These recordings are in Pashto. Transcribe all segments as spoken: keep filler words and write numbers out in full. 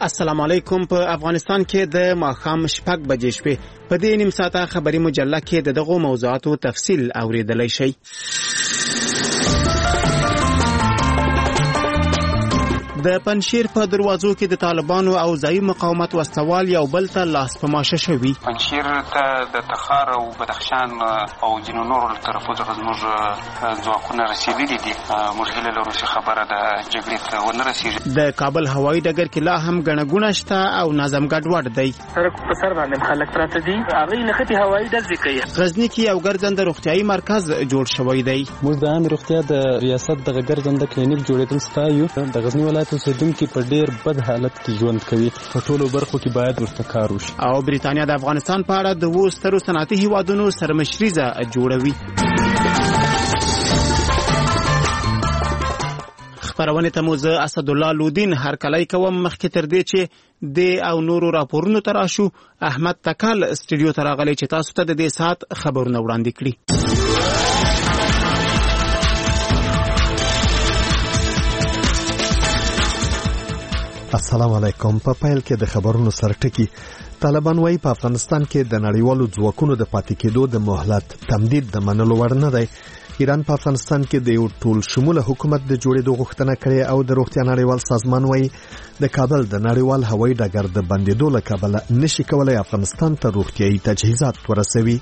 السلام علیکم. په افغانستان کې د ماښام شپږ بجې شوې. په دې نیم ساعته خبري مجله کې د دغو موضوعاتو تفصیل اوریدلای شئ. د پنشیر په دروازو کې د طالبانو او ځایي مقاومت وسوال یو بل ته لاس په ماشه شوي. پنشیر ته د تخار او بدخشان او ځینو نورو له طرفو څخه زموږ ځواکونه رسېدلي دي. موږ هیله لرو چې خبره د جګړې ته ونه رسېږي. د کابل هوایي ډګر کې لا هم ګڼه ګوڼه شته او نظم ګډوډ دی. سړک په سر باندې خلک پراته دي. هغوی نښتې هوایي ډزې کوي. غزني کې یو ګرځنده روغتیایي مرکز جوړ شوی دی. موږ د عامې روغتیا د ریاست دغه ګرځنده کلینیک جوړېدل ستایو. د غزني ولایت اوسیدونکي په ډېر بد حالت کې ژوند کوي. په ټولو برخو کې باید ورته کار وشي. او بریتانیا د افغانستان په اړه د اوو سترو صنعتي هیوادونو سرمشریزه جوړوي. خبرونه ته مو زه اسدالله لودین هرکلی کوم. مخکې تر دې چې د او نورو راپورونو ته راشو، احمد تکل سټوډیو ته راغلی چې تاسو ته د دې ساعت خبرونه وړاندې کړي. السلام علیکم. په پیل کې د خبرونو سرټکی. طالبان وايي په افغانستان کې د نړیوالو ځواکونو د پاتې کېدو د مهلت تمدید د منلو وړ نه دی. ایران په افغانستان کې د یو ټول شموله حکومت د جوړېدو غوښتنه کړې او د روغتیا نړیوال سازمان وايي د کابل د نړیوال هوایي ډګر د بندېدو له کبله نشي کولای افغانستان ته روغتیایي تجهیزات ورسوي.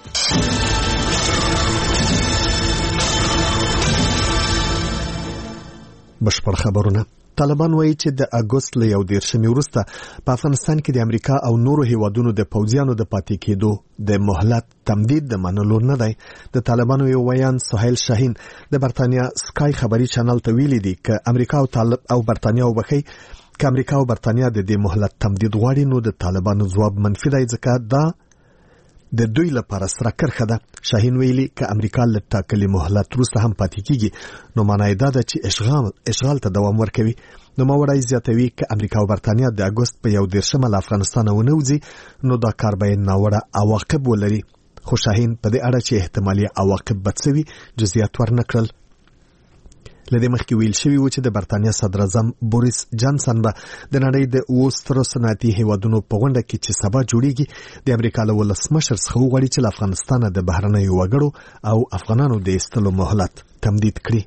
بشپړ خبرونه. طالبان وایي چې د اګوست له یو دیرشمې وروسته په افغانستان کې د امریکا او نورو هیوادونو د پوځیانو د پاتې کېدو د مهلت تمدید د منلو نه دی. د طالبانو یو ویان سهیل شاهین د برتانیا سکای خبري چینل ته ویلي دي چې امریکا او طالب او برتانیا وبخي چې امریکا او برتانیا د دې مهلت تمدید غواړي نو د طالبانو ځواب منفي دی ځکه دا د دوی لپاره سره کرخه ده. شاهین ویلي چې امریکا له ټاکلي مهلت وروسته هم پاتې کیږي نو معنی دا ده چې اشغال اشغال ته دوام ورکوي. نو مورای زیاتوي چې امریکا او برتانیا د اګوست په یو دیرشمه له افغانستان ونوځي نو دا کار به ناوړه عواقب ولري. خو شاهین په دې اړه چې احتمالي عواقب بڅوي جزئیات ورنکړل. لدې مخکې ویل شوی و چې د برتانیا صدر اعظم بوریس جانسن به د نړۍ د اوو سترو صنعتي هیوادونو په غونډه کې چې سبا جوړیږي د امریکا له ولسمشر څخه وغواړي چې له افغانستانه د بهرنیو وګړو او افغانانو د ایستلو مهلت تمدید کړي.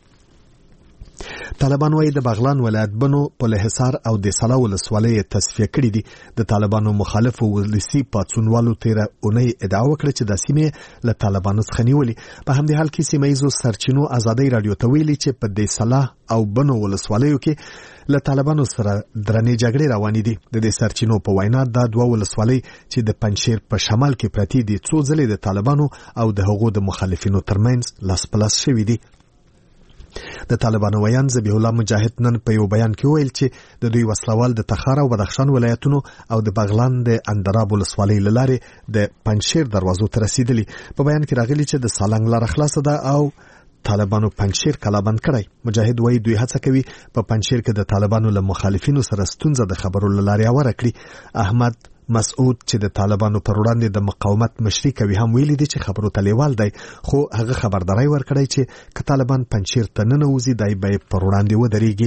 طالبان وايي د بغلان ولایت بنو په حصار او د سلا ولسوالۍ تصفیه کړې دي. د طالبانو مخالف ولسی پاتسونوالو تیره اونۍ ادعا وکړه چې د سیمې له طالبانو څخه نیولې. په همدې حال کې سیمه ییزو سرچینو ازادي رادیو ته ویلي چې په د سلا او بنو ولسوالیو کې له طالبانو سره درنې جګړې روانې دي. د دې سرچینو په وینا دا دوه ولسوالۍ چې د پنشیر په شمال کې پرتې دي څو ځلې د طالبانو او د هغو د مخالفینو ترمنځ لاس پلاس شوي دي. د طالبانو ویان ذبیح الله مجاهد نن په یو بیان کې ویل چې د دوی وسلوال د تخار او بدخشان ولایتونو او د بغلان د اندراب ولسوالۍ لارې د پنشیر دروازو ته رسیدلی. په بیان کې راغلی چې د سالنګ لاره خلاصه ده او طالبانو پنشیر کلابند کړی. مجاهد وایي دوی هڅه کوي په پنشیر کې د طالبانو له مخالفینو سره ستونزه د خبرو لارې اوره کړي. احمد مسعود چې د طالبانو پر وړاندې د مقاومت مشري کوي هم ویلي دي چې خبرو ته لیوال دی خو هغه خبرداري ورکړی چې که طالبان پنشیر ته ننوځي دی به پر وړاندې ودرېږي.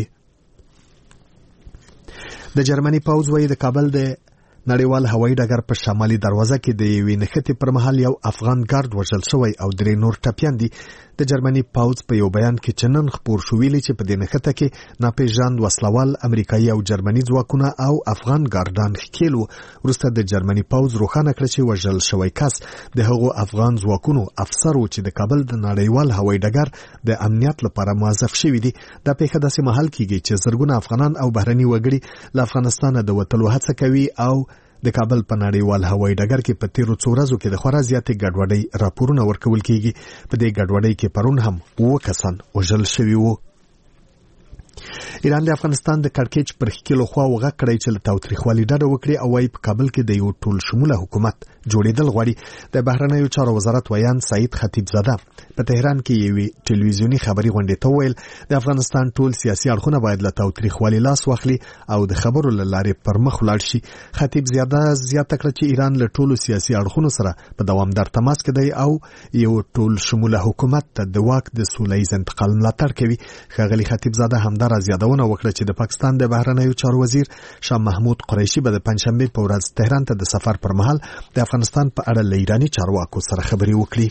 د جرمني پوځ وایي د کابل د نړیوال هوایي ډګر په شمالي دروازه کې د یوې نښتې پر مهال یو افغان ګارد وژل شوی او درې نور ټپیان دي. د جرمني پوځ په یو بیان کې چې نن خپور شو ویلي چې په دې نښته کې ناپېژاند وسلوال امریکایي او جرمني ځواکونه او افغان ګاردان ښکېل وو. وروسته د جرمني پوځ روښانه کړه چې وژل شوی کس د هغو افغان ځواکونو افسر و چې د کابل د نړیوال هوایي ډګر د امنیت لپاره موظف شوي دي. دا پیښه داسې مهال کېږي چې زرګونه افغانان او بهرني وګړي له افغانستانه د وتلو هڅه کوي او د کابل په نړیوال هوایي ډګر کې په تیرو څو ورځو کې د خورا زیاتې ګډوډۍ راپورونه ورکول کېږي. په دې ګډوډۍ کې پرون هم اووه کسان وژل شوي وو. ایران د افغانستان د کړکېچ پر ښکېلو خوا وغږ کړی چې له تاوتریخوالي ډډه وکړي او وايي په کابل کې د یو ټول شموله حکومت جوړېدل غواړي. د بهرنیو چارو وزارت ویان سعید خطیب زاده په تهران کې یوې ټلویزیوني خبري غونډې ته وویل د افغانستان ټول سیاسي اړخونه باید له تاوتریخوالي لاس واخلي او د خبرو له لارې پر مخ ولاړ شي. خطیب زاده زیاته کړه چې ایران له ټولو سیاسي اړخونو سره په دوامدار تماس کې دی او یو ټول شموله حکومت ته د واک د سوله ییز انتقال ملاتړ کوي. ښاغلي خطیب زاده همدارا زیادونه یادونه وکړه چې د پاکستان د بهرنیو چارو وزیر شاه محمود قریشي به د پنځشنبه په ورځ تهران ته د سفر پر مهال د افغانستان په اړه له ایرانی چارواکو سره خبرې وکړي.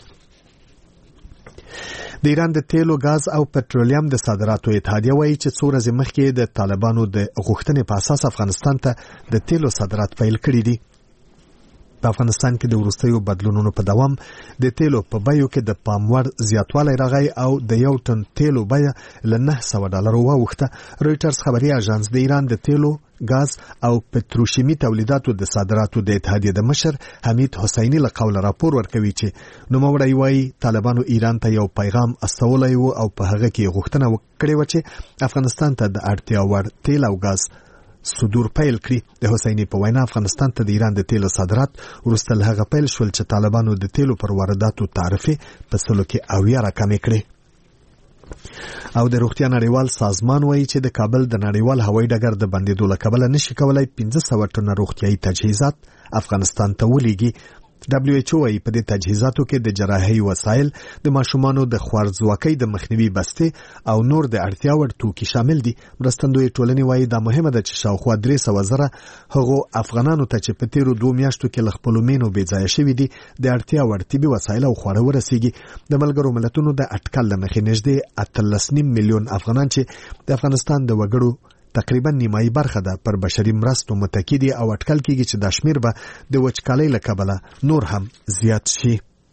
د ایران د تیلو، غاز او پټرولیم د صادراتو اتحادیه وایي چې څو ورځې مخکې د طالبانو د غوښتنې په اساس افغانستان ته د تیلو صادرات پیل کړي دي. په افغانستان کې د وروستیو بدلونونو په دوام د تیلو په بیو کې د پاموړ زیاتوالی راغی او د یو ټن تیلو بیه له نه سوه ډالرو واوښته. رویټرز خبري اژانس د ایران د تیلو، غاز او پتروشیمي تولیداتو د صادراتو د اتحادیې د مشر حمید حسیني له قوله راپور ورکوي چې نوموړی وایي طالبانو ایران ته یو پیغام استولی و او په هغه کې غوښتنه وکړې وه چې افغانستان ته د اړتیا وړ تیل او غاز صدور پیل کړي. د حسیني په وینا افغانستان ته د ایران د تیلو صادرات وروسته له هغه پیل شول چې طالبانو د تیلو پر وارداتو تعرفې په سلو کې اویا راکمې کړې. او د روغتیا نړیوال سازمان وایي چې د کابل د نړیوال هوایي ډګر د بندېدو له کبله نشي کولای پنځه سوه ټنه روغتیایي تجهیزات افغانستان ته ولېږي. دبليو ایچ او وايي په دې تجهیزاتو کې د جراحي وسایل، د ماشومانو د خوارځواکۍ د مخنیوي بستې او نور د اړتیا وړ توکي شامل دي. مرستندوی ټولنې وایي دا مهمه ده چې شاوخوا درې سوه زره هغو افغانانو ته چې په تیرو دوه میاشتو کې له خپلو مینو بېځایه شوي دي د اړتیا وړ طبي وسایل او خواړه ورسیږي. د ملګرو ملتونو د اټکل له مخې نږدې اتلس نیم میلیون افغانان چې د افغانستان د وګړو تقریبا نیمایي برخه ده پر بشري مرستو متکی دي او اټکل کېږي چې دا شمیر به د وچکالۍ له کبله نور هم زیات شي.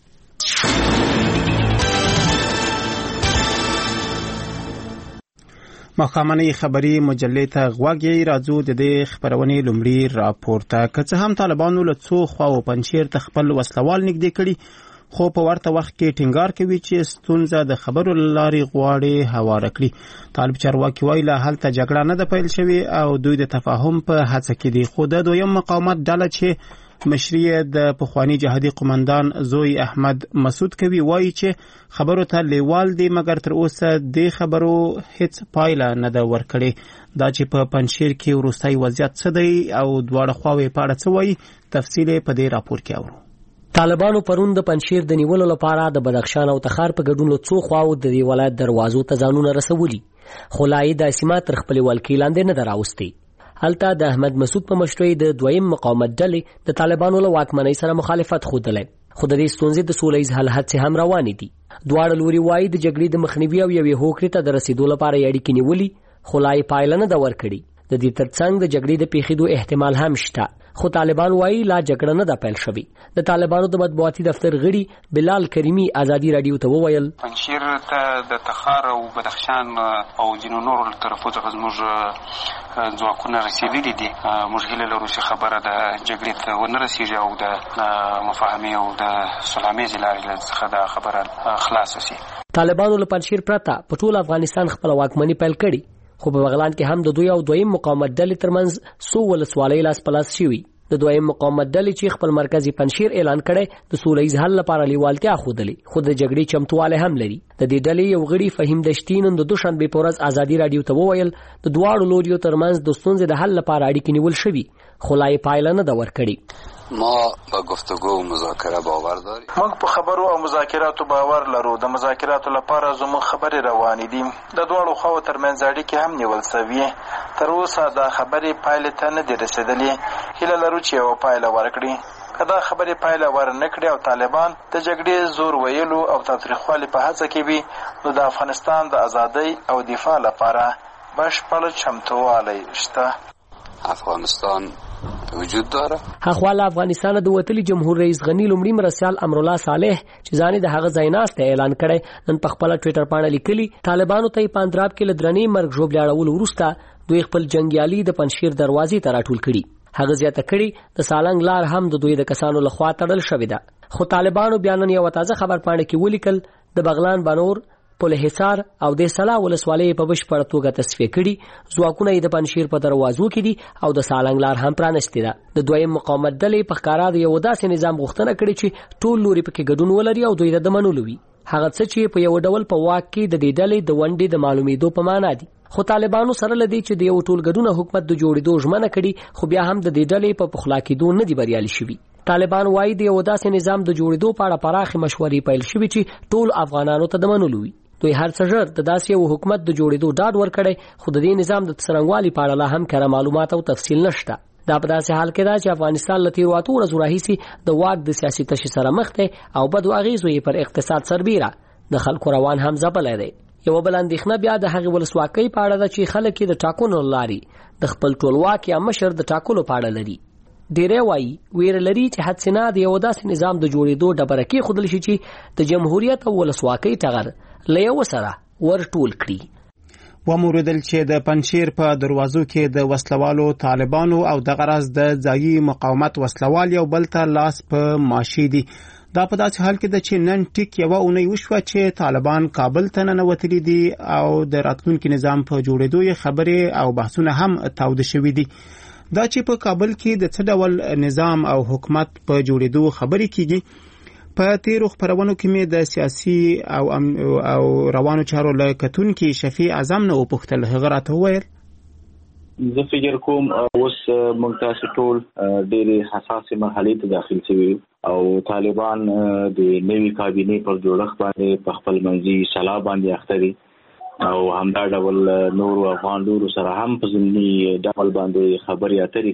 مخامنۍ خبري مجلې ته غوږ یې راځو د دې خبرونې لومړي راپور ته. که څه هم طالبانو له څو خواو پنجشیر ته خپل وسلوال نږدې کړي، خو په ورته وخت کې ټینګار کوي چې ستونزه د خبرو لارې غواړي هواره کړي. طالب چارواکي وایي لا هلته جګړه نه ده پیل شوې او دوی د تفاهم په هڅه کې دي. خو د دویم مقاومت ډله چې مشري د پخوانی جهادي قومندان زوی احمد مسعود کوي وایي چې خبرو ته لیوال دي، مګر تر اوسه د خبرو هیڅ پایله نه ده ورکړې. دا چې په پنجشیر کې وروستی وضعیت څه دی او دواړه خواوې په اړه څه وایي، تفصیل په دې راپور کې اورو. طالبانو پرون د پنجشیر د نیولو لپاره د بدخشان او تخار په ګډون له څو خواو د دې ولایت دروازو ته ځانونه رسولي، خو لایي د سیمه تر خپلې ولکې لاندې نه ده راوستې. هلته د احمد مسعود په مشرۍ د دویم مقاومت ډلې د طالبانو له واکمنۍ سره مخالفت ښودلی، خو د دې ستونزې د سوله ییز حل هڅې هم روانې دي. دواړه لوري وایي د جګړې د مخنیوي او یوې هوکړې ته د رسیدو لپاره یې اړیکې نیولي، خو لا یې پایله نه ده ورکړې. د دې ترڅنګ د جګړې د پیښېدو احتمال هم شته، خو طالبان وایي لا جګړه نه ده پیل شوې. د طالبانو د مطبوعاتي دفتر غړي بلال کریمي ازادي رادیو ته وویل پنجشیر ته د تخار او بدخشان او ځینو نورو له طرفو څخه زموږ ځواکونه رسېدلي دي. موږ هیله لرو چې خبره د جګړې ته ونه رسېږي او د مفاهمې او د صلحامیزې لارې څخه دا خبره خلاصه شي. طالبانو له پنجشیر پرته په ټول افغانستان خپله واکمني پیل کړې، خو په بغلان کې هم د دوی او دویم مقاومت ډلې ترمنځ څو ولسوالۍ لاس په لاس شوي. د دویم مقاومت ډلې چې خپل مرکزي پنجشیر اعلان کړی د سوله ییز حل لپاره لیوالتیا ښودلې، خو د جګړې چمتوالی هم لري. د دې ډلې یو غړي فهیم دشتي نن د دوشنبې په ورځ ازادي رادیو ته وویل د دواړو لوریو ترمنځ د ستونزې د حل لپاره اړیکې نیول شوي، خو لا یې پایله نه ده ورکړې. ما به گفتگو و مذاکره باور داریم. موږ په خبرو او مذاکراتو باور لرو. د مذاکراتو لپاره زموږ خبرې روانې دي. د دواړو خواو ترمنځ اړیکې هم نیول شوي. تر اوسه دا خبرې پایلې ته نه دي رسېدلې. هیله لرو چې یوه پایله ورکړي. که دا خبرې پایله ورنه کړي او طالبان د جګړې زور ویلو او تاوتریخوالي په هڅه کې وي، نو د افغانستان د ازادۍ او دفاع لپاره بشپړ چمتووالی شته. افغانستان وجود داره. هغه افغانستان د وتلي جمهور رئیس غنی لومړي مرسیال امرالله صالح چې ځانې د هغه ځای ناسته اعلان کړی، نن په خپل ټویټر باندې لیکلي طالبانو ته پاندراب کې لدرنی مرګ ژوبل اړول وروسته دوی خپل جنگیالي د پنجشیر دروازې ته راټول کړي. هغه زیاته کړي د سالنګ لار هم د دوی د کسانو لخوا تړل شوې ده. خو طالبانو بیا نن یو تازه خبر پاڼه کې ولیکل د بغلان بنور پل حصار او د سلا ولسوالۍ په بشپړ توګه تصفیه کړي. ځواکونه د پنجشیر په دروازو کې دي او د سالنګ لار هم پرانستې ده. د دویم مقاومت ډلې په ښکارا د یو داسې نظام غوښتنه کړې چې ټول لوري پکې ګډون ولري او دوی د منلو وي. هغه څه چې په یو ډول په واک کې د دې ډلې د ونډې د معلومېدو په معنا دي. خو طالبانو سره لدی چې د یو ټولګډونه حکومت د جوړېدو ژمنه کړي، خو بیا هم د دې ډلې په پخلا کېدو نه دي بریالي شوي. طالبان وایي د یو داسې نظام د جوړېدو په اړه پراخې مشورې پیل شوي چې ټول افغانانو ته د منلو وي. دوی هر څه ژر د داسې یو حکومت د جوړېدو ډاډ ورکړی، خو د دې نظام د څرنګوالي په اړه لا هم کره معلومات او تفصیل نشته. دا په داسې حال کې ده چې افغانستان له تیرو اتو ورځو راهیسې د واک د سیاسي تشي سره مخ دی او بدو اغیزو یې پر اقتصاد سربیره د خلکو روان هم ځپلی دی. یوه بله اندېښنه بیا د هغې ولسواکۍ په اړه ده چې خلک یې د ټاکنو له لارې د خپل ټولواک یا مشر د ټاکلو په اړه لري. ډېری وایي ویره لري چې حدسنا د یو داسې نظام د جوړېدو ډبره کېښودل شي چې د جمهوریت او ولسواکۍ ټغر له یوه سره ورټول کړي. وموردل چې د پنجشیر په دروازو کې د وسلوالو طالبانو او د غرض د ځایي مقاومت وسلوال یو بل ته لاس په ماشي دي. دا په داسې حال کې ده چې نن ټیک یوه اونۍ وشوه چې طالبان کابل ته ننوتلي دي او د راتلونکي نظام په جوړېدو یې خبرې او بحثونه هم تاوده شوي دي. دا چې په کابل کې د څه ډول نظام او حکومت په جوړېدو خبرې کیږي، په تیرو خبرونو کې مې د سیاسي او او روانو چارو له کتونکي شفیع اعظم نه وپوښتل. هغه راته وویل زه فکر کوم اوس موږ تاسو ټول ډېرې حساسې مرحلې ته داخل شوي او طالبان د نوي کابینې پر جوړښت باندې په خپل منځي سلا باندې اخته دي او همدا ډول نورو افغان لورو سره هم په ضمني ډول باندې خبرې اترې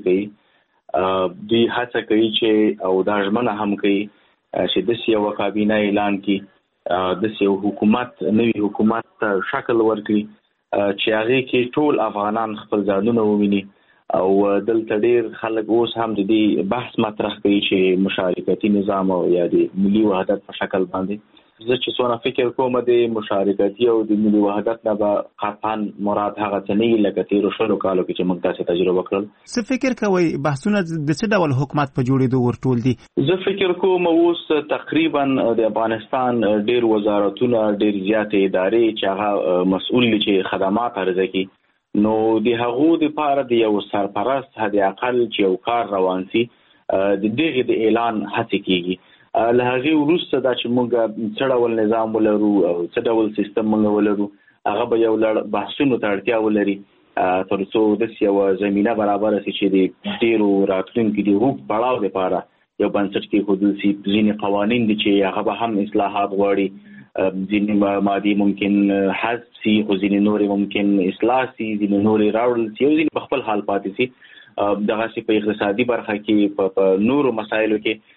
کوي. دوی هڅه کوي چې او دا ژمنه هم کوي چې داسې یوه کابینه اعلان کړي، داسې یو حکومت نوي حکومت ته شکل ورکړي چې هغې کې ټول افغانان خپل ځانونه وویني او دلته ډېر خلک اوس هم د دې بحث مطرح کوي چې مشارکتي نظام او یا د ملي وحدت په شکل باندې. زه چې څونه فکر کوم د مشارکتي او د ملي وحدت نه به قطعا مراد هغه څه نه وي لکه تېرو شلو کالو کې چې موږ تاسې تجربه کړل. څه فکر کوئ بحثونه د څه ډول حکومت په جوړېدو ورټول دي؟ زه فکر کوم اوس تقریبا د افغانستان ډېر وزارتونه ډېر زیاتې ادارې چې هغه مسؤل دي چې خدمات عرضه کړي، نو د هغو دپاره د یو سرپرست حد اقل چې یو کار روان سي د دغې د اعلان هڅې کېږي. له هغې وروسته دا چې موږ څه ډول نظام ولرو او څه ډول سیستم موږ ولرو هغه به یو لړ بحثونو ته اړتیا ولري تر څو داسې یوه زمینه برابره سي چې د ډېرو راتلونکي د اوږد پړاو دپاره یو بنسټ کېښودل سي. ځینې قوانین دي چې هغه به هم اصلاحات غواړي، ځینې مادې ممکن حذف سي خو ځینې نورې ممکن اصلاح سي، ځینې نورې راوړل سي او ځینې په خپل حال پاتې سي. دغسې په اقتصادي برخه کې په نورو مسایلو کې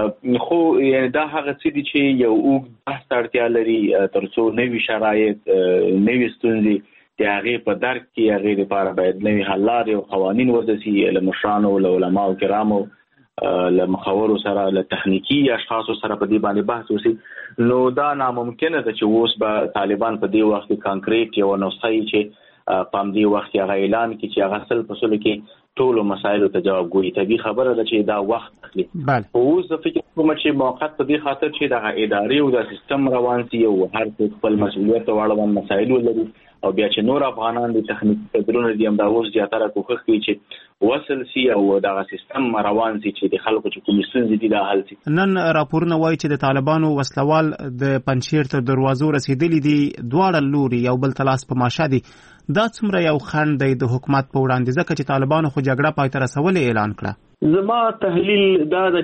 خو دا هغه څه دي چې یو اوږد بحث ته اړتیا لري تر څو نوي شرایط نوي ستونزې د هغې په درک کې هغې دپاره باید نوي حل لارې او قوانین وضع سي، له مشرانو له علماو کرامو له مخورو سره له تخنیکي اشخاصو سره په دې باندې بحث وسي. نو دا ناممکنه ده چې اوس به طالبان په دې وخت کې کانکریټ یوه نسخه یي چې په همدې وخت کې هغه اعلان کړي چې هغه سل په سلو کې ټولو مسایلو ته جواب ګوري. طبیعي خبره ده چې دا وخت اخلي. خو اوس زه فکر کوم چې موقت په دې خاطر چې دغه ادارې او د سیستم روان سي او هر څوک خپل مسؤلیت او اړوند مسایل ولري او بیا چې نور افغانان د تخنیکي قدرونه دي همدا اوس زیاتره کوښښ کوي چې وصل سي او دغه سیستم روان سي چې د خلکو چې کومې ستونزې دي دا حل سي. نن راپورونه وایي چې د طالبانو وسلوال د پنجشیر تر دروازو رسېدلي دي، دواړه لوري یو بل ته لاس په ماشه دي. دا څومره یو خنډ دی د حکومت په وړاندې ځکه چې طالبانو خو جګړه پای ته رسولې اعلان کړه؟ زما تحلیل دا ده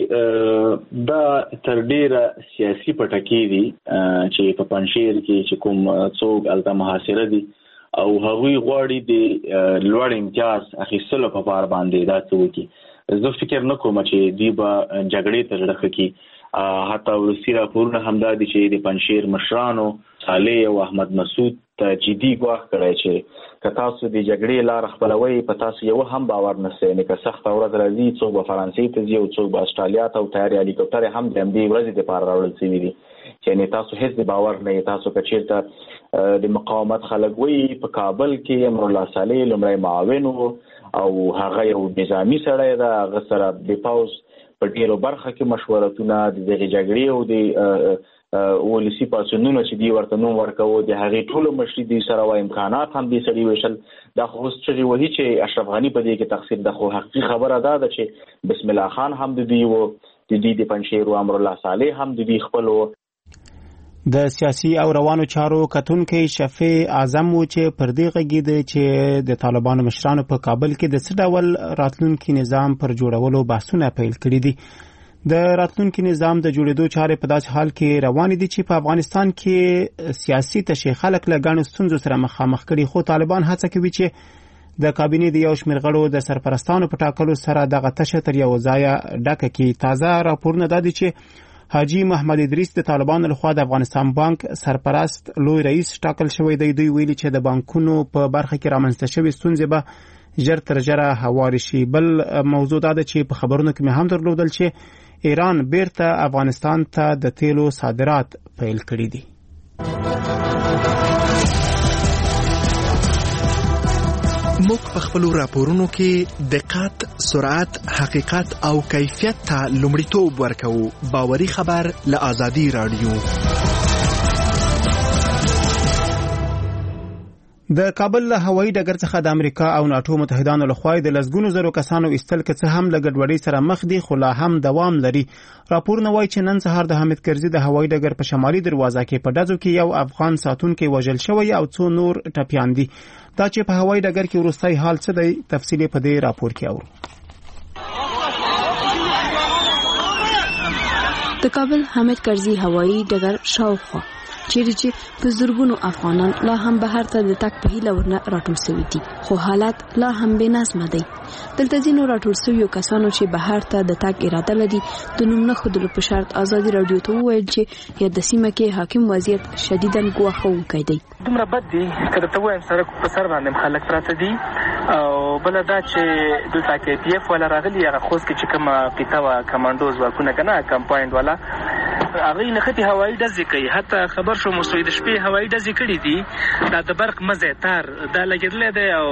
چې دا تر ډیره سیاسي پټکې دي چې په پنجشیر کې چې کوم څوک هلته محاصره دي او هغوی غواړي د لوړ امتیاز اخیستلو په پار باندې دا څه وکړي. زه فکر نه کوم چې دوی به جګړې ته زړه ښه کړي. حتی وروستي راپورونه همدا دي چې د پنجشیر مشرانو صالح او احمد مسعود ته جدي ګواښ کړی چې که تاسو د جګړې لاره خپلوئ په تاسو یو هم باور نشته، یعنې که سخته ورځ راځي څوک به فرانسې ته ځي او څوک به اسټرالیا ته او تیارې هلیکوپټرې هم د همدې ورځې دپاره راوړل شوي دي چې یعنې تاسو هېڅ د باور نه یې. تاسو که چېرته د مقاومت خلک وایي په کابل کې امرالله صالح لومړی معاون و او هغه یو نظامي سړی ده، هغه سره د پوځ په ډېرو برخه کې مشورتونه د دغې جګړې او د ولسي پاڅونونو چې دوی ورته نوم ورکوه د هغې ټولو مشري دوی سره وه، امکانات هم دې سړي ویشل. دا خو اوس چغې وهي چې اشرف غني په دې کې تقصیر ده، خو حقیقي خبره دا ده چې بسم الله خان هم د دوی و، د دوی د پنجشیر و، امرالله صالح هم د دوی خپل و. د سیاسي او روانو چارو کتونکی شفیع اعظم و چې پر دې غږېده چې د طالبانو مشرانو په کابل کې د څه ډول راتلونکي نظام پر جوړولو بحثونه پیل کړي دي. د راتلونکي نظام د جوړېدو چارې په داسې حال کې روان دي چې په افغانستان کې سیاسي تشې خلک له ګڼو ستونزو سره مخامخ کړي، خو طالبان هڅه کوي چې د کابینې د یو شمېر غړو د سرپرستانو په ټاکلو سره دغه تشه تر یو ځایه ډکه کړي. تازه راپورونه دا دي چې حاجی محمد ادریس د طالبانو لخوا د افغانستان بانک سرپرست لوی رئیس ټاکل شوی دی. دوی ویلي چې د بانکونو په برخه کې رامنځته شوې ستونزې به ژر تر ژره هوارې شي. بل موضوع دا ده چې په خبرونو کې مې هم درلودل چې ایران بیرته افغانستان ته د تیلو صادرات پیل کړي دي. موږ په خپلو راپورونو کې دقت، سرعت، حقیقت او کیفیت ته لومړیتوب ورکوو. باوري خبر له آزادي رادیو. د کابل له هوایي ډګر څخه د امریکا او ناتو متحدانو لخوا د لسګونو زرو کسانو ایستل که څه هم له ګډوډۍ سره مخ دي، خو لا هم دوام لري. راپورونه وایي چې نن سهار د حامد کرزي د هوایي ډګر په شمالي دروازه کې په ډزو کې یو افغان ساتونکی وژل شوی او څو نور ټپیان دي. دا چې په هوایي ډګر کې وروستی حال څه دی، تفصیل په دې راپور کې اورو. د کابل حامد کرزي هوایي ډګر شاوخوا چیرې چې په زرګونو افغانان لا هم بهر ته د تګ په هیله ورنه راټول شوي دي، خو حالات لا هم بې نظمه دی. دلته ځینو راټول شویو کسانو چې بهر ته د تګ اراده لري د نوم نه ښودلو په شرط ازادي راډیو ته وویل چې یاده سیمه کې حاکم وضعیت شدیداً ګواښونکی دی. دومره بد دي که درته ووایم سړک په سر باندې خلک پراته دي، او بله دا چې دلته کې پی اف والا راغلي، هغه خوست کې چې کومه پیته وه کمانډو ځواکونه که نه کمپاینډ والا، هغوی نښتې هوایي ډزې کوي. حتی خبر شو موسوی د شپې هوایي ډزې کړي دي. دا د برق مزی تار دا لګېدلی دی او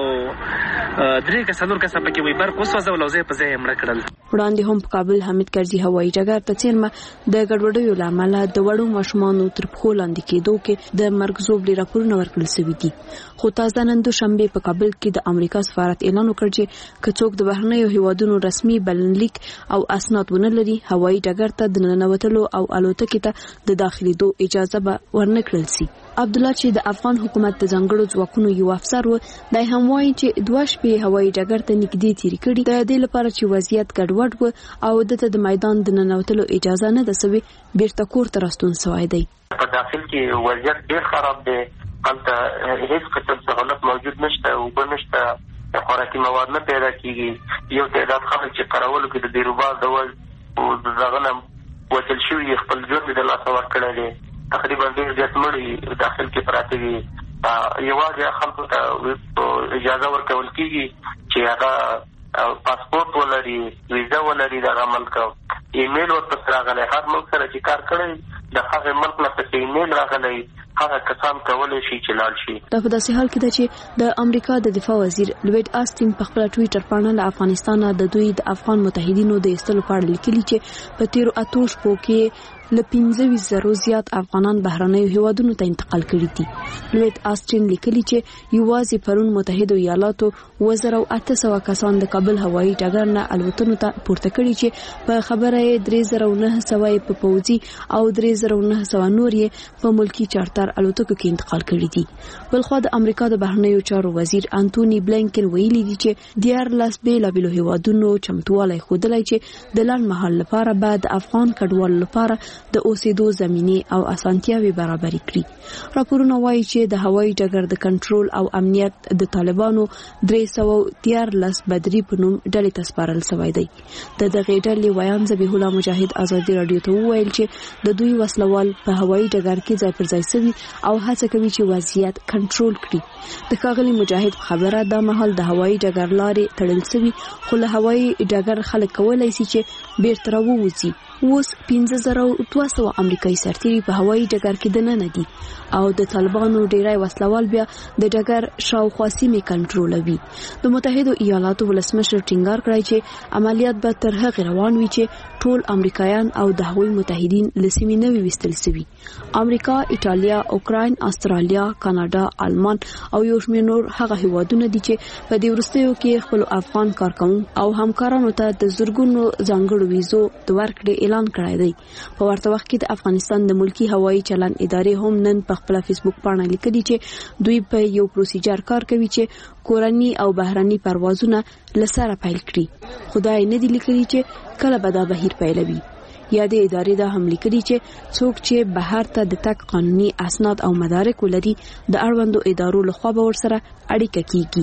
درې که څلور کسه پکې وایي برق وسوځول او ځای په ځای یې مړه کړل. وړاندې هم په کابل حامد کرزي هوایي ډګر ته څیرمه د ګډوډیو له امله د وړو ماشومانو تر پښو لاندې کېدو کې د مرګ ژوبلې راپورونه ورکړل شوي دي. خو تازه نن دوشنبې په کابل کې د امریکا سفارت اعلان وکړ چې که څوک د بهرنیو هیوادونو رسمي بلنلیک او اسناد ونه لري، هوایي ډګر ته د ننوتلو او الوتکې ته د داخلېدو اجازه به ورنه کړل شي. عبدالله چې د افغان حکومت د ځانګړو ځواکونو یو افسر و، دی هم وایي چې دوه شپې هوایي ډګر ته نږدې تېرې کړي د دې لپاره چې وضعیت ګډوډ و او دته د میدان د ننوتلو اجازه نه ده سوې، بیرته کور ته راستون سوی دی. په داخل کې وضعیت ډېر خراب دی، هلته هیڅ قسم سهولت موجود نشته، اوبه نشته، خوراکي مواد نه پیدا کېږي. یو تعداد خلک چې کارولو کې د بیروبار ډول دغه نه وتل شوي خپل ژوند د لاسه ورکړی دی. تقریبا ډېر زیات مړي داخل کې پراته دي. یوازې خلکو ته اجازه ورکول کېږي چې هغه پاسپورت ولري، ویزا ولري د هغه ملک. ایمیل ورپسې راغلی، هر ملک سره چې کار کړی د هغې ملک نه پسې ایمیل راغلی، هغه کسان کولی شي چې لاړ شي. دا په داسې حال کې ده چې د امریکا د دفاع وزیر لوید آستین په خپله ټویټر پاڼه له افغانستانه د دوی د افغان متحدینو د ایستلو په اړه لیکلي چې په تیرو اتو شپو کې له پنځه ویشت زرو زیات افغانان بهرنیو هیوادونو ته انتقال کړي دي. لوید آستین لیکلي چې یوازې پرون متحده ایالاتو اووه زره اته سوه کسان د کابل هوایي ډګر نه الوتنو ته پورته کړي چې په خبره یې درې زره نهه سوه یې په پوځي او درې زره نهه سوه نور یې په ملکي چارتر الوتکو کې انتقال کړي دي. بلخوا د امریکا د بهرنیو چارو وزیر انټونی بلینکن ویلي دي چې دیارلس بېلابېلو هیوادونو چمتووالی ښودلی چې د لنډ مهال لپاره به د افغان کډوالو لپاره د اوسېدو زمینې او اسانتیاوې برابرې کړي. راپورونه وایي چې د هوایي ډګر د کنټرول او امنیت د طالبانو درې سوه دیارلس بدري په نوم ډلې ته سپارل شوی دی. د دغې ډلې ویان ذبیح الله مجاهد ازادي راډیو ته وویل چې د دوی وسلوال په هوایي ډګر کې ځای پر ځای شوي او هڅه کوي چې وضعیت کنټرول کړي. د ښاغلي مجاهد په خبره دا مهال د هوایي ډګر لارې تړل شوي، خو له هوایي ډګر خلک کولی شي چې بیرته راووځي. اوس پنځه زره دوه سوه امریکایي سرتیري په هوایي ډګر کې دننه دي او د طالبانو ډیری وسلوال بیا د ډګر شاوخوا سیمې کنټرولوي. د متحدو ایالاتو ولسمشر ټینګار کړی چې عملیات به تر هغې روان وي چې ټول امریکایان او د هغوی متحدین له سیمې نه وي ویستل شوي. امریکا، ایټالیا، اوکراین، استرالیا، کاناډا، آلمان او یو شمېر نور هغه هیوادونه دي چې په دې وروستیو کې خپلو افغان کارکوونکو او همکارانو ته د زرګونو ځانګړو ویزو د ورکړې اعلان کړی دی. په ورته وخت کې د افغانستان د ملکی هوایي چلن ادارې هم نن په خپل فیسبوک پاڼه لیکلي چې دوی په یو پروسیجر کار کوي چې کورنی او بهرني پروازونه لسره پیل کړي. خدای نه دی لیکلي چې کله به دا بهیر پیلوي. یا د ادارې د حمله کړي چې څوک چې بهر ته د تک قانوني اسناد او مدارک ولري د اړوندو ادارو لخوا به ورسره اړیکه کیږي.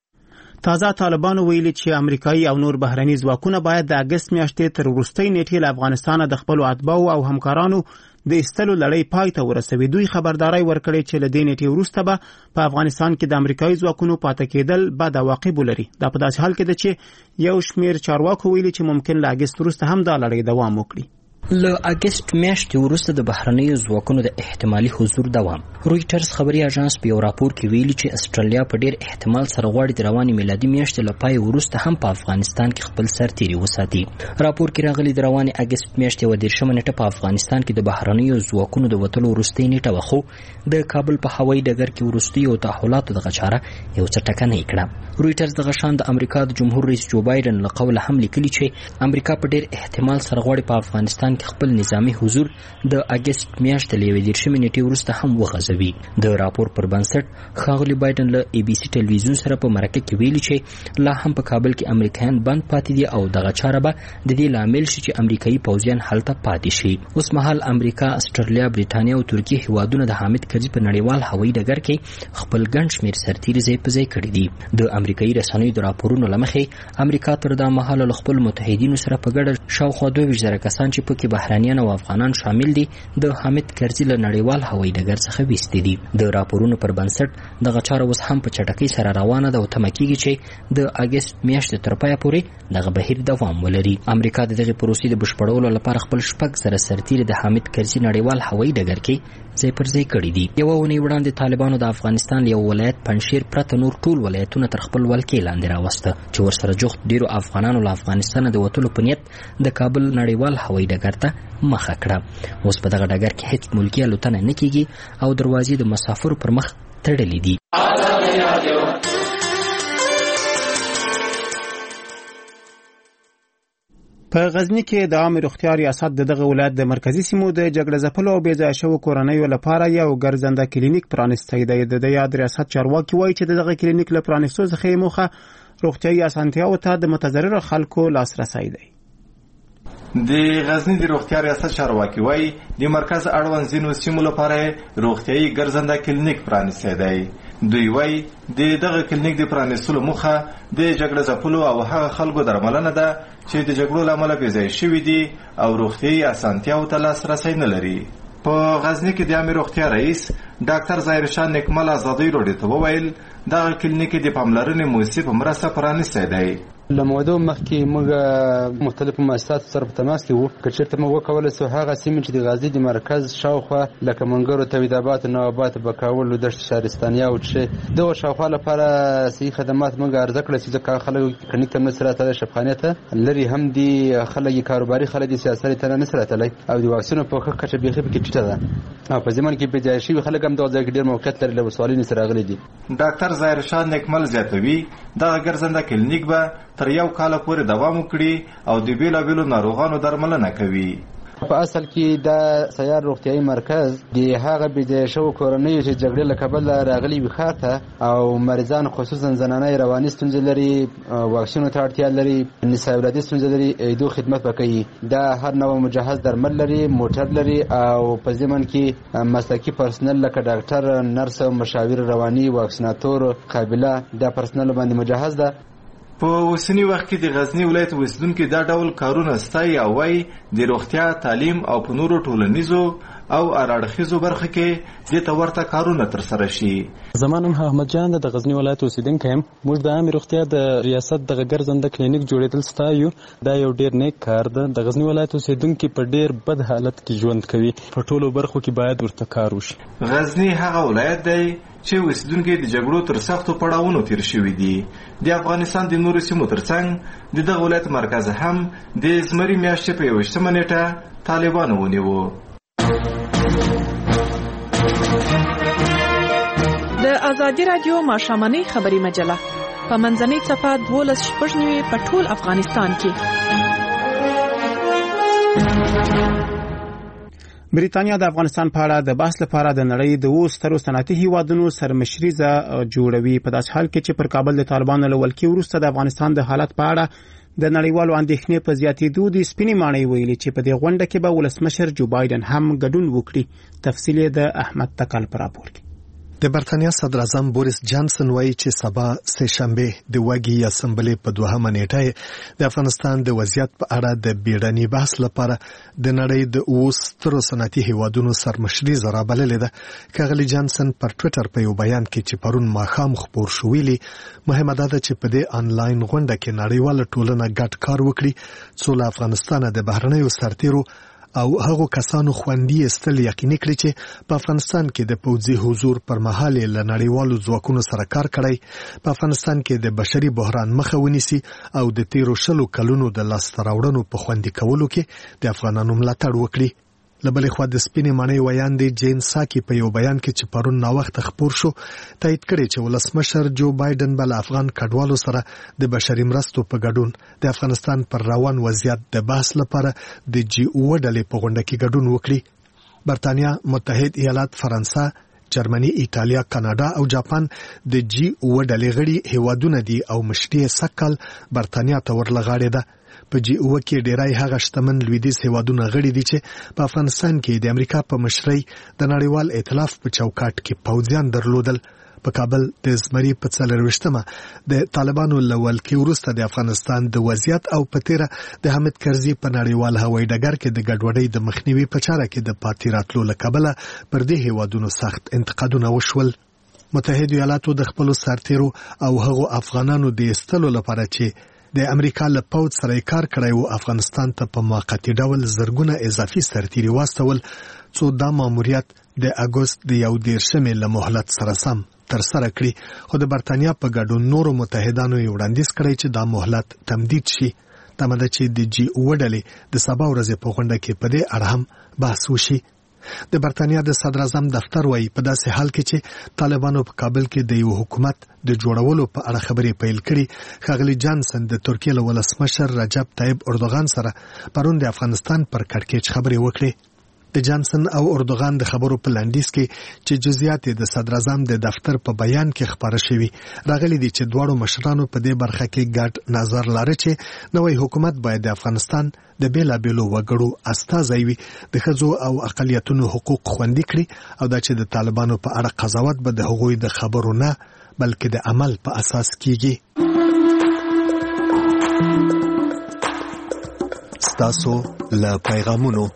تازه طالبانو ویلي چې امریکایي او نور بهرني ځواکونه باید د اگست میاشتې تر وروستۍ نیټې له افغانستان د خپل اتباعو او همکارانو د ایستلو لړۍ پای ته ورسوي. دوی خبرداري ورکړي چې له دې نیټې وروسته به په افغانستان کې د امریکایي ځواکونو پاتې کېدل بد عواقب ولري. دا په داسې حال کې ده چې یو شمېر چارواکو ویلي چې ممکن له اگست وروسته هم دا لړۍ دوام وکړي. له اگست میاشتې وروسته د بهرنیو ځواکونو د احتمالي حضور دوام. رویټرز خبري اژانس په یو راپور کې ویلي چې استرالیا په ډیر احتمال سره غواړي د رواني میلادي میاشتې له پای وروسته هم په افغانستان کې خپل سرتیري وساتي. راپور کې راغلي د رواني اگست میاشتې و دیرشمه نیټه په افغانستان کې د بهرنیو ځواکونو د وتلو وروستۍ نیټه وه، خو د کابل په هوایي ډګر کې وروستیو تحولاتو دغه چاره یو څه ټکنۍ کړه. رویټرز دغه شان د امریکا د جمهور رئیس جو بایدن له قوله هم لیکلي چې امریکا په ډیر احتمال سره غواړي په افغانستان کې خپل نظامی حضور د اگست میاشتې له یوې دیرشمې نیټې وروسته هم وغځوي. د راپور پر بنسټ ښاغلي بایدن له ای بي سي ټلویزیون سره په مرکه کې ویلي چې لا هم په کابل کې امریکایان بند پاتې دي او دغه چاره به د دې لامل شي چې امریکایي پوځیان هلته پاتې شي. اوس مهال امریکا، استرالیا، بریتانیا او ترکیه هیوادونه د حامد کرزي په نړیوال هوایي ډګر کې خپل ګڼ شمېر سرتیري ځای په ځای کړي دي. د امریکایي رسنیو د راپورونو له مخې امریکا تر دا مهاله له خپل متحدینو سره په ګډه شاوخوا دوه ویشت زره کسان چې پکې بهرانیان او افغانان شامل دي د حامد کرزي له نړیوال هوایي ډګر څخه ویستي دي. د راپورونو پر بنسټ دغه چاره اوس هم په چټکۍ سره روانه ده او تمه کېږي چې د اگست میاشتې تر پایه پورې دغه بهیر دوام ولري. امریکا د دغې پروسې د بشپړولو لپاره خپل شپږ زره سرتیري د حامد کرزي نړیوال هوایي ډګر کې ځای پر ځای کړي دي. یوه اونۍ وړاندې طالبانو د افغانستان یو ولایت پنجشیر پرته نور ټول ولایتونه تر خپل ولکې لاندې راوسته چې ورسره جوخت ډیرو افغانانو له افغانستانه د وتلو په نیت د کابل نړیوال هوایي ډګر ته مخه کړه. اوس په دغه ډګر کې هیڅ ملکي الوتنه نه کیږي او دروازې د مسافرو پر مخ تړلې دي. په غزنی کې د عامه روغتیا ریاست د دغه ولایت د مرکزی سیمو د جګړه ځپلو او بې ځایه شوو کورنیو لپاره یو ګرځنده کلینیک پرانستی دی. د یاد ریاست چارواکي وایي چې دغه کلینیک له پرانستو څخه موخه روغتیايي اسانتیاوو ته د متضرر خلکو لاسرسی دی. د غزنی د روغتیا ریاست چارواکي وایي د مرکز اړوند ځینو سیمو لپاره روغتیايي ګرځنده کلینیک پرانستی دی. دوی وایي د دغه کلینیک د پرانستلو موخه د جګړه ځپلو او هغه خلکو درملنه ده چې د جګړو له امله بې ځایه شوي دي او روغتیايي اسانتیاوو ته لاسرسی نه لري. په غزنی کې د عامه روغتیا رئیس ډاکټر ظاهرشاه نیکمل ازادي روډي ته وویل دغه کلینیک د پاملرنې موثق په مرسته پرانستی دی. لمودو مخکې موږ مختلفو مؤسساتو سره په تماس کې وو که چېرته موږ وکولی سو هغه سیمې چې د غزني د مرکز شاوخوا لکه منګرو، توحیدآباد، نوآباد، بکاولو، دشت شهرستانیا او چې دغه شاوخوا لپاره صحي خدمات موږ عرضه کړی چې ځکه خلک کلینیک ته نسي راتلی، شفاخانې ته لرې هم دي، خلک یې کاروباري خلک دي سیاسري ته نه نسي راتلی او د واکسینو په ښه کچه بیخي پکې ټیټه ده او په زمن کې بې ځایه شوي خلک هم دغه ځای کې ډېر موقعیت لري، له ولسوالۍ نه راغلي دي. ډاکټر ظاهرشاه نیکمل زیاتوي دغه ګرځنده کلینیک به تر یو کال پورې دوام وکړي او د بیلابیلو ناروغانو درملنه کوي. په اصل کې دا سیار روغتیايي مرکز د هغه بې ځایه شوو کورنیو چې جګړې له کبله راغلي وي ښار ته او مریضان خصوصا زنانه یې رواني ستونزې لري، واکسینو ته اړتیا لري، نساء اولادي ستونزې لري، ایدو خدمت به کوي. دا هر نوع مجهز درمل لري، موټر لري او په ضمن کې مسلکي پرسنل لکه ډاکټر، نرس، مشاور رواني، واکسیناتور، قابله دا پرسنل باندې مجهز ده. په اوسنی وخت کې د غزنی ولایت اوسیدونکو دا ډول کارونه ستایي او وایي د روغتیا، تعلیم او په نورو ټولنیزو او اړخیزو برخو کې دې ته ورته کارونه ترسره شي. زما نوم احمد جان د غزنی ولایت اوسیدونکی یم. موږ د عامه روغتیا د ریاست دغه ګرځنده کلینیک جوړېدل ستایو. دا یو ډېر نیک کار ده. د غزنی ولایت اوسیدونکي په ډېر بد حالت کې ژوند کوي. په ټولو برخو کې باید ورته کار وشي. غزنی هغه ولایت دی چې اوسیدونکي د جګړو تر سختو پړاوونو تیر شوي دي. د افغانستان د نورو سیمو ترڅنګ د دغه ولایت مرکز هم د زمري میاشتې په یوویشتمه نیټه طالبانو ونیوه. د ازادي راډیو ماښامنۍ خبري مجله په منځنۍ صفحه دولس شپږ نوي په ټول افغانستان کې. بریتانیا د افغانستان په اړه د بحث لپاره د نړۍ د اوو سترو صنعتي هیوادونو سرمشریزه جوړوي. په داسې حال کې چې پر کابل د طالبانو له ولکې وروسته د افغانستان د حالت په اړه د نړیوالو اندېښنې په زیاتېدو د سپینې ماڼۍ ویلي چې په دې غونډه کې به ولسمشر جو بایدن هم ګډون وکړي. تفصیل یې د احمد تکل پر راپور کې. د برتانیا صدر اعظم بوریس جانسن وایي چې سبا سه شنبه د وګي اسمبلی په دوهمه نیټه د افغانستان د وضعیت په اړه د بیړني بحث لپاره د نړۍ د اوسترو صنعتي هیوادونو سرمشري زرا بللې ده. کاغلی جانسن پر ټوئیټر په یو بیان کې چې پرون ماښام خبر شو ویلي مهمه ده چې په دې انلاین غونډه کې نړیواله ټولنه ګډ کار وکړي څو له افغانستان د بهرنیو سرتیرو او هغو کسانو خوندي استل یقیني کړي چې په افغانستان کې د پوځي حضور پر مهال له نړیوالو ځواکونو سره کار کړی، په افغانستان کې د بشري بحران مخه ونیسي او د تیرو شلو کلونو د لاسته راوړنو په خوندي کولو کې د افغانانو ملاتړ وکړي. لبلې خوا د سپینې ماڼۍ ویاندې جین ساکي په یو بیان کې چې پرون ناوخته خبر شو تایید کړي چې ولسمشر جو بایدن بل افغان کډوالو سره د بشري مرستو په ګډون د افغانستان پر روان وضعیت د بحث لپاره د جی او ډلې په غونډه کې ګډون وکړي. برتانیا، متحد ایالات، فرانسه، جرمني، ایټالیا، کاناډا او جاپان د جی او ډلې غړي هیوادونه دي او مشري سکل برتانیا ته ورلغاړي ده. په جی او کې ډیرای هغه شتمن لویدیځ هیوادونه غړي دي چې په افغانستان کې د امریکا په مشرۍ د نړیوال ائتلاف په چوکاټ کې پوځیان درلودل. په کابل د زمري په څلرويشتمه د طالبانو لول کې وروسته د افغانستان د وضعیت او په تیره د حامد کرزي په نړیوال هوایي ډګر کې د ګډوډۍ د مخنیوي په چاره کې د پاتې راتلو لکبله پر دې هیوادونو سخت انتقادونه وشول. متحد ایالاتو د خپل سرتیرو او هغو افغانانو د ایستلو لپاره چې د امریکا له پوځ سره کار کړی او افغانستان ته په موقتی ډول زرګونه اضافي سرتیري واستول څو دا ماموریت د اګوست د یو دیرشمې له مهلت سره سم تر سره کړي، خو د برتانیا په ګډون نورو متحدانو یې وړاندیز کړی چې دا مهلت تمدید شي. تمه ده چې د جی او ډلې د سبا ورځې په غونډه کې په دې اړه هم بحث وشي. د برتانیا د صدر اعظم دفتر وایي په داسې حال کې چې طالبانو په کابل کې د یو حکومت د جوړولو په اړه خبرې پیل کړي، ښاغلی جانسن د ترکیې له ولسمشر رجب طیب اردوغان سره پرون د افغانستان پر کړکېچ خبرې وکړې. د جانسن او اردوغان د خبرو په لاندیز کې چې جزئیات د صدر اعظم د دفتر په بیان کې خبره شوی راغلي دي چې دواړو مشرانو په دې برخه کې ګډ نظر لري چې نوې حکومت باید د افغانستان د بیلابیلو وګړو استازي وي، د ښځو او اقلیتونو حقوق خوندي کړي او دا چې د طالبانو په اړه قضاوت به د هغوی د خبرو نه بلکې د عمل په اساس کیږي. ستاسو له پیغامونو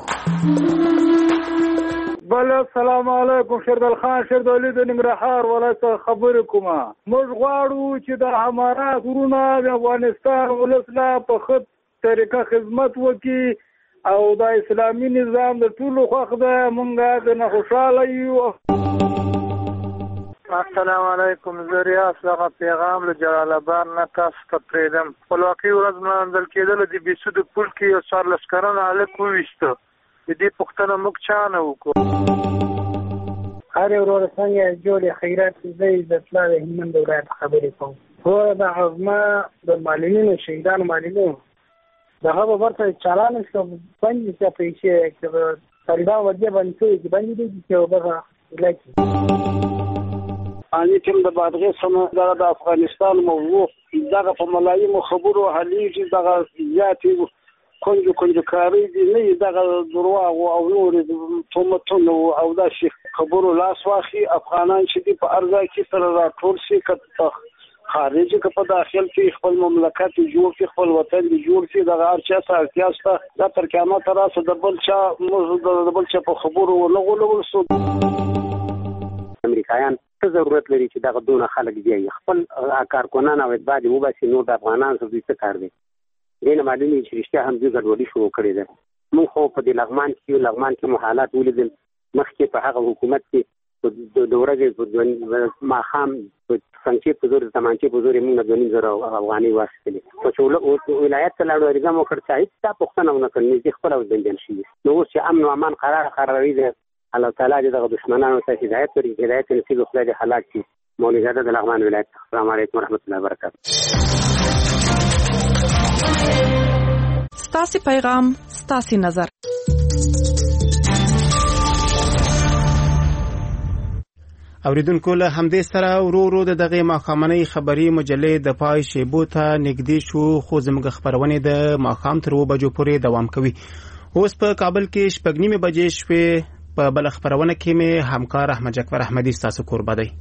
بل السلام علیکم. شیردل خان شیردلی د ننګرهار ولایت خبرې کوم. موږ غواړو چې د همارا غرونه د افغانستان ولسلا په خود طریقه خدمت وکړي او د اسلامي نظام د ټولو خوښ ده، مونږ د نه خوشاله یو. السلام علیکم. زریاس دغه پیغام له جلال آباد نه تاسو ته پرېږدم. خپلواکي ورځ لمانځل کېدله د بیسود پل کې یو څوارلس کلن هلک وویسته. د دې پوښتنه موږ چا نه وکړو. هر یو ورور څنګه جوړې خیرات دی د پلا د هلمند ولایت خبرې کوم. خو د عظمه د معلمینو شهیدانو معلمینو دغه به ورته چالان شو باندې چې پیسې چې طالبان وجه باندې چې باندې دي چې وبغه لکه اني تم د بادغه سم د افغانستان موضوع دغه په ملایم خبرو حلیږي دغه زیاتې کنجو کنجو کاری دي نه دغه درواغ او نور تومتون او داسې خبرو لاس واخي. افغانان چې دي په ارزا کې سره راټول شي کته خارج کې په داخل کې خپل مملکت جوړ کړي، خپل وطن جوړ کړي. دغه ارچا سره احتیاط دا تر قیامت راځي د بل چا د بل چا په خبرو نه غولول سو. امریکایان څه ضرورت لري چې دغه دونه خلک دی خپل کارکونان او اتباع مو باسي نور د افغانان څخه څه کار دی. دینه معلومي چې رښتیا هم دې ګډوډي شروع کړې ده. موږ خو په دې لغمان کې لغمان کې محالات ولیدل، مخکې په هغه حکومت کې د ورځې په ماښام په څنګه په زور د تمانچې په زور موږ د نیم زره افغاني واستلې په ټول ولایت ته لاړو ریزم وکړ چې تا پښتنه ونه کړنې چې خپل وځندل شي. نو چې امن او امان قرار قراري ده الله تعالی دې د دشمنانو ته هدایت ورکړي، هدایت نصیب وکړي د حالات کې. مولوی زاده د لغمان ولایت. السلام علیکم ورحمت الله وبرکاته. ستاسو پیغام ستاسو نظر. اوریدونکو له همدې سره ورو ورو د دغه ماښامنۍ خبري مجلې د پای شیبو ته نږدې شو، خو زموږ خبرونه د ماښام تر اوه بجو پورې دوام کوي. اوس په کابل کې شپږ نیمې بجې شوې. په بل خبرونه کې مې همکار احمد جعفر احمدي ستاسو کوربه دی.